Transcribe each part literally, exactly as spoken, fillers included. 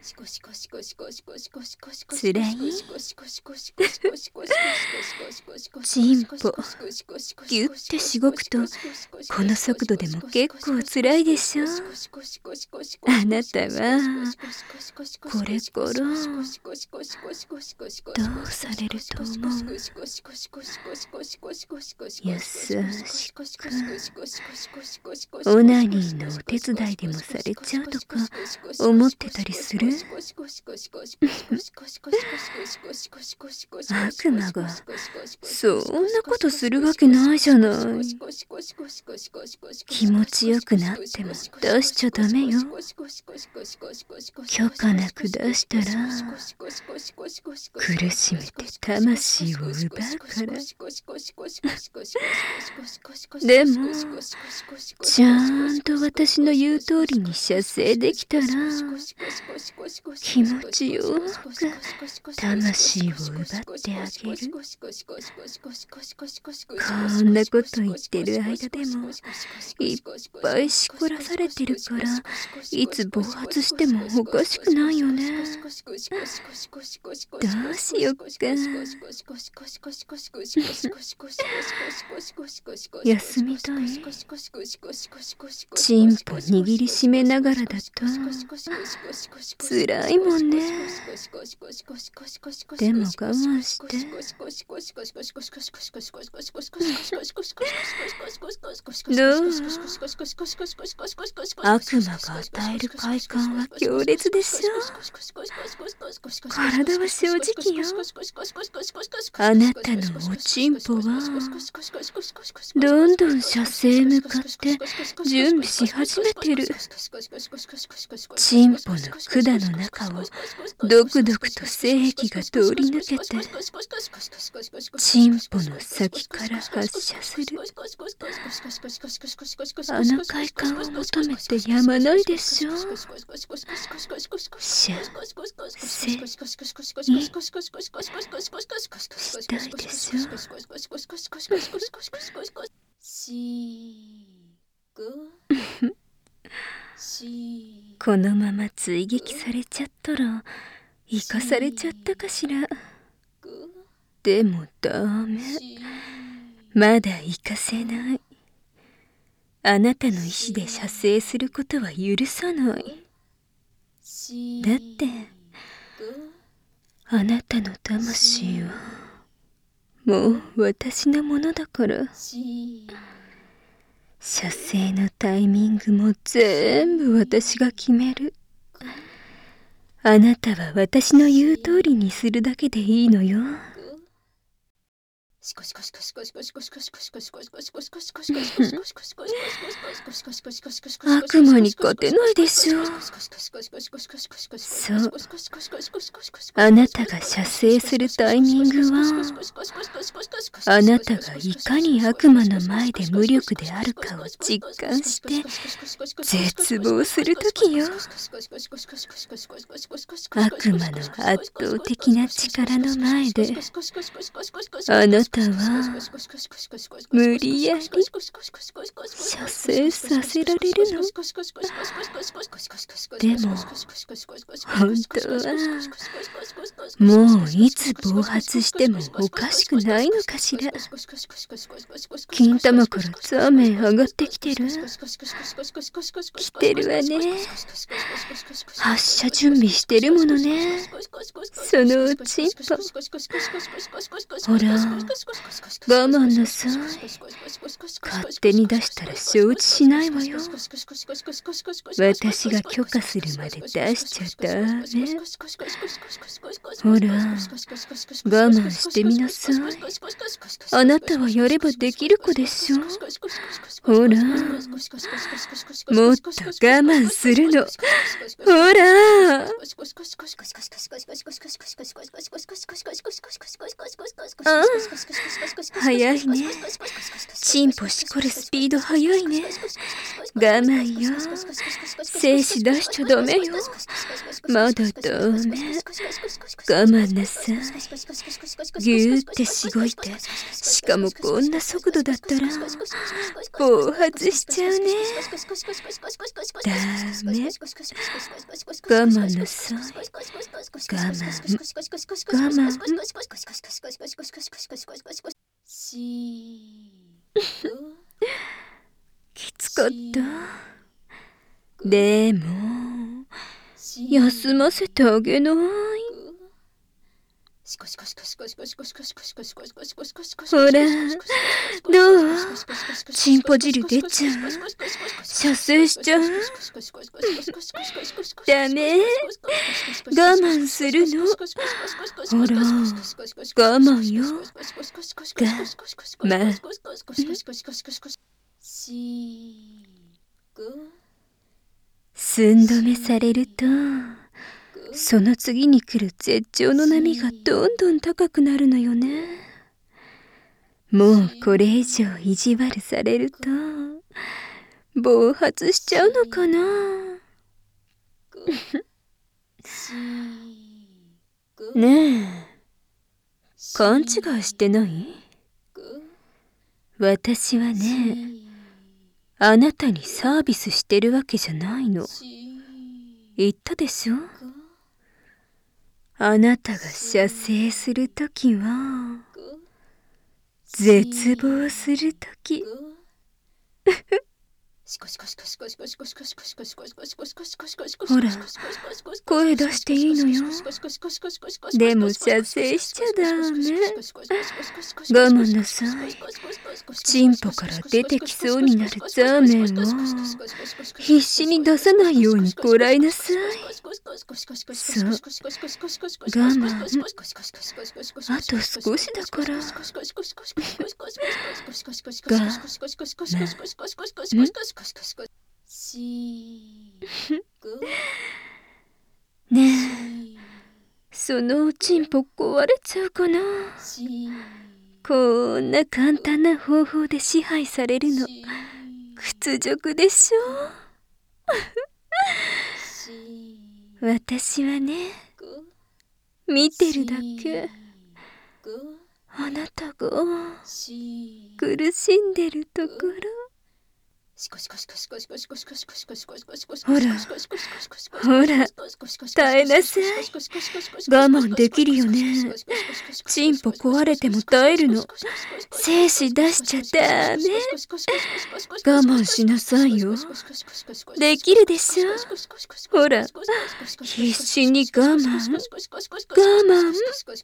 つらい？チンポギュッてしごくとこの速度でも結構つらいでしょ。あなたはこれからどうされると思う？優しくオナニーのお手伝いでもされちゃうとか思ってたりする？悪魔がそんなことするわけないじゃない。気持ちよくなっても出しちゃダメよ。許可なく出したら苦しめて魂を奪うから。でもちゃんと私の言う通りに射精できたら気持ちよく魂を奪ってあげる。こんなこと言ってる間でもいっぱいしこらされてるからいつ暴発してもおかしくないよね。どうしよっか。休みたい？チンポ握りしめながらだとつらいもんね。でも我慢して。どう？悪魔が与える快感は強烈でしょ。体は正直よ。あなたのおちんぽはどんどん射精へ向かって準備し始めてる。チンポの管の中をドクドクと精液が通り抜けてチンポの先から発射する。あの快感を求めてやまないでしょ。射精にしたいでしょ。このまま追撃されちゃったら生かされちゃったかしら。でもダメ、まだ生かせない。あなたの意志で射精することは許さない。だってあなたの魂はもう私のものだから。射精のタイミングも全部私が決める。あなたは私の言う通りにするだけでいいのよ。悪魔に勝てないでしょう。そう、あなたが射精するタイミングはあなたがいかに悪魔の前で無力であるかを実感して絶望するときよ。悪魔の圧倒的な力の前であなたは無理やり射精させられるの。でも本当はもういつ暴発してもおかしくないのかしら。金玉からザーメン上がってきてる。来てるわね。発射準備してるものね。そのうちんぽほら我慢なさい。勝手に出したら承知しないわよ。私が許可するまで出しちゃダメ。ほら我慢してみなさい。あなたはやればできる子でしょ。ほらもっと我慢するの。ほらあ早いね。チンポしこるスピード早いね。我慢よ。精子出しちゃダメよ。まだダメ。我慢なさい。ぎゅーってしごいて、しかもこんな速度だったら暴発しちゃうね。ダメ。我慢なさい。我慢我慢。きつかった。でも休ませてあげない。ほら、どう？チンポ汁出ちゃう？射精しちゃう？ダメ。我慢するの。ほら、我慢よ。我慢。寸止めされると、その次に来る絶頂の波がどんどん高くなるのよね。もうこれ以上意地悪されると暴発しちゃうのかな。ねえ、勘違いしてない？私はね、あなたにサービスしてるわけじゃないの。言ったでしょ？あなたが射精するときは絶望するとき。ほら、声出していいのよ。でも射精しちゃダメ。我慢なさい。チンポから出てきそうになるザーメンを必死に出さないようにこらえなさい。そう、我慢。あと少しだから。が、ねえ、そのおちんぽ壊れちゃうかな。こんな簡単な方法で支配されるの屈辱でしょ。私はね、見てるだけ。あなたが苦しんでるところ。ほら、ほら、耐えなさい。我慢できるよね。チンポ壊れても耐えるの。精子出しちゃダメ。我慢しなさいよ。できるでしょ。ほら、必死に我慢。我慢。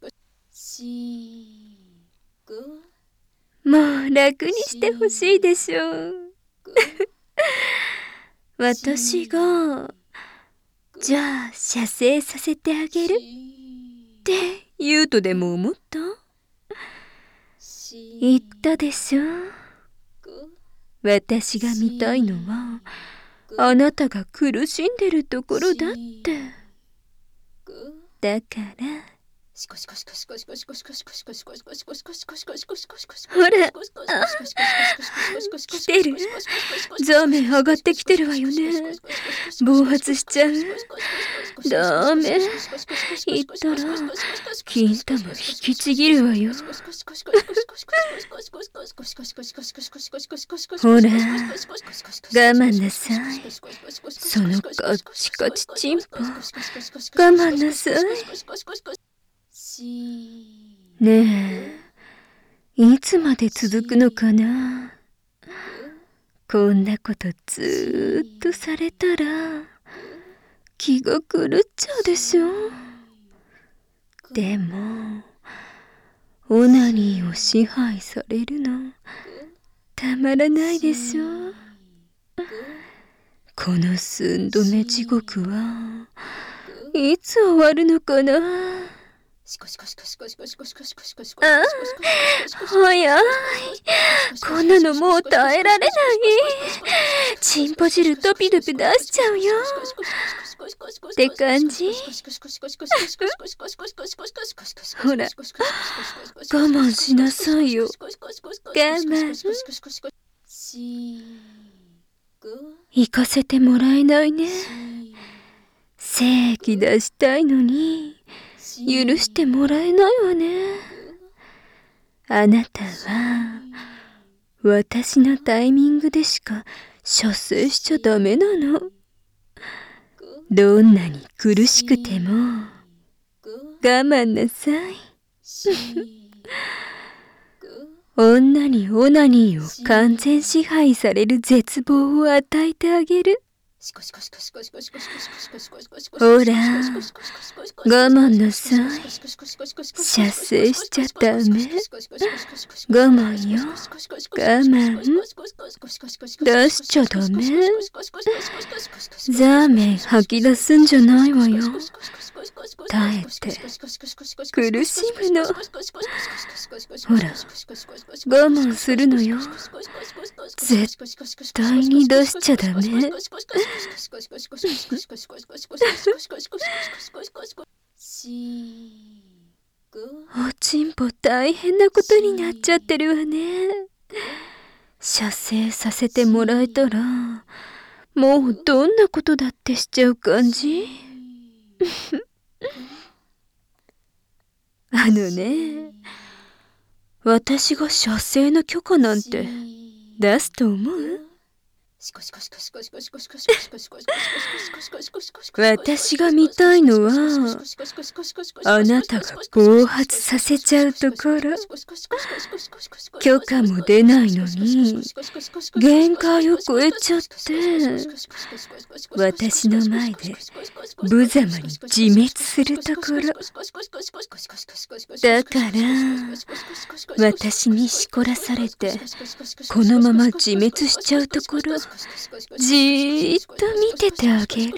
もう楽にしてほしいでしょ。私がじゃあ射精させてあげるって言うとでも思った？言ったでしょ。私が見たいのはあなたが苦しんでるところだって。だからほら、あ、来てる。ザーメン上がってきてるわよね。暴発しちゃう。ダメ。言ったら金玉引きちぎるわよ。ほら、我慢なさい。そのカッチカチチンポ、我慢なさい。ねえ、いつまで続くのかな。こんなことずーっとされたら気が狂っちゃうでしょ。でもオナニーを支配されるのたまらないでしょ。この寸止め地獄はいつ終わるのかな。あ、早い。こんなのもう耐えられない。チンポ汁ドピドピ出しちゃうよ。 って感じ。ほら、我慢しなさいよ。我慢。行かせてもらえないね。精液出したいのに許してもらえないわね。あなたは私のタイミングでしか射精しちゃダメなの。どんなに苦しくても我慢なさい。女にオナニーを完全支配される絶望を与えてあげる。ほら、我慢なさい。射精しちゃダメ。我慢よ。我慢。出しちゃダメ。ザーメン吐き出すんじゃないわよ。耐えて苦しむの。ほら、我慢するのよ。絶対に出しちゃダメ。おちんぽ大変なことになっちゃってるわね。射精させてもらえたらもうどんなことだってしちゃう感じ。あのね、私が射精の許可なんて出すと思う？私が見たいのはあなたが暴発させちゃうところ。許可も出ないのに限界を超えちゃって私の前で無様に自滅するところだから、私にしこらされてこのまま自滅しちゃうところじーっと見ててあげる。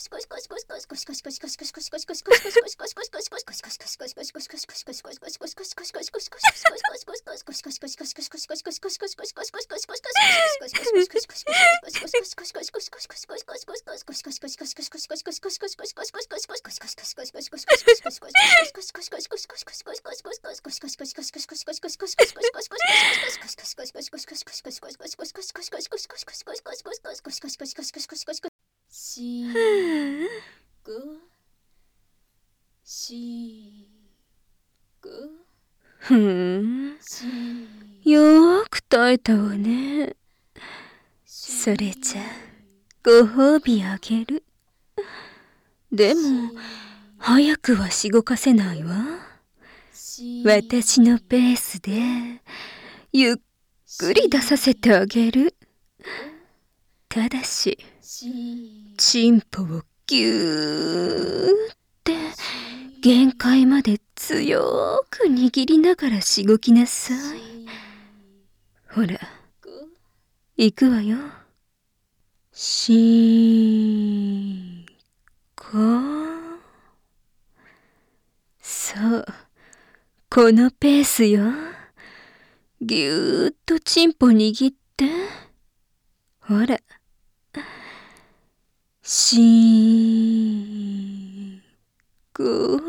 ふーん、よーく耐えたわね。それじゃご褒美あげる。でも早くはしごかせないわ。私のペースでゆっくり出させてあげる。ただしチンポをギューって限界まで強く握りながらしごきなさい。ほら、行くわよ。しーこ。そう、このペースよ。ぎゅーっとチンポ握って。ほら、しーこ。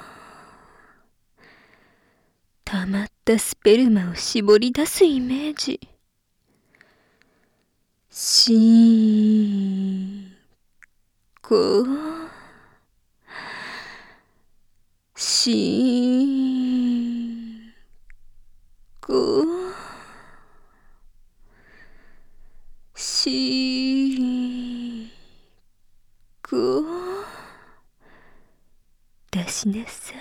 溜まったスペルマを絞り出すイメージ。しーこ。しーこ。しーこ。出しなさい。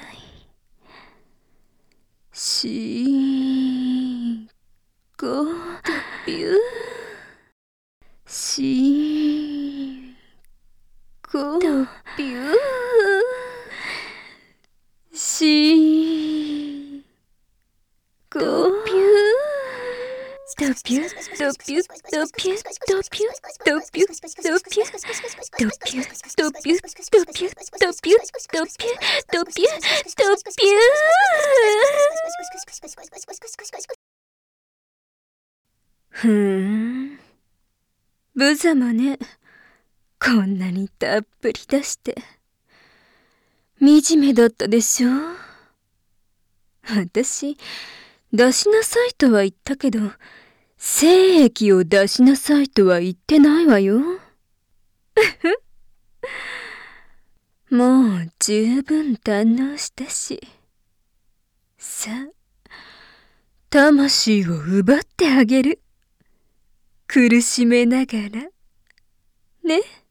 しーこ。ビュー。しーこ。ビュー。しーこ。ビュー。ドピュドピュドピュドピュドピュドピュドピュドピュドピュドピュドピュドピュドピュドピュドピュふーん、無様ね。ここんなにたっぷり出して惨めだったでしょ。私出しなさいとは言ったけど、精液を出しなさいとは言ってないわよ。もう十分堪能したし、さあ魂を奪ってあげる。苦しめながらね。